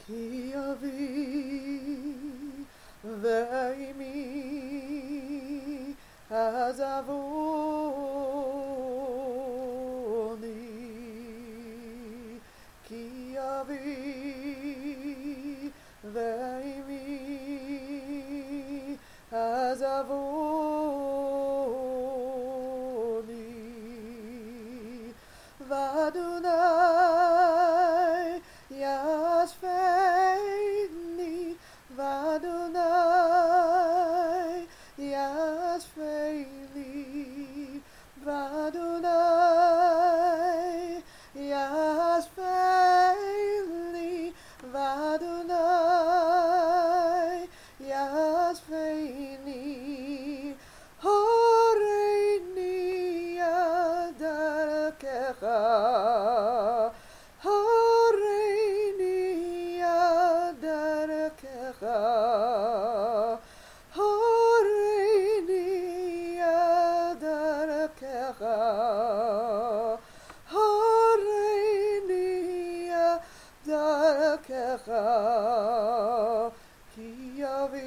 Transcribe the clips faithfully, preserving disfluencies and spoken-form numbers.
כי אבי ואמי עזבוני, כי אבי ואמי עזבוני, ואדוני ישפני, ואדוני ישפני, ואדוני ישפני, ואדוני ישפני, הורני על דרכך, הורני על דרכך, הורני על דרכך, הורני על דרכך, כי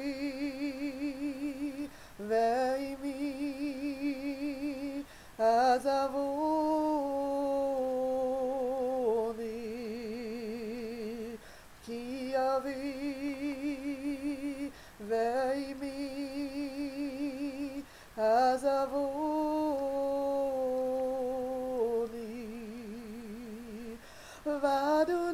אבי ואמי עזבוני, כי אבי ואמי עזבוני, ואדוני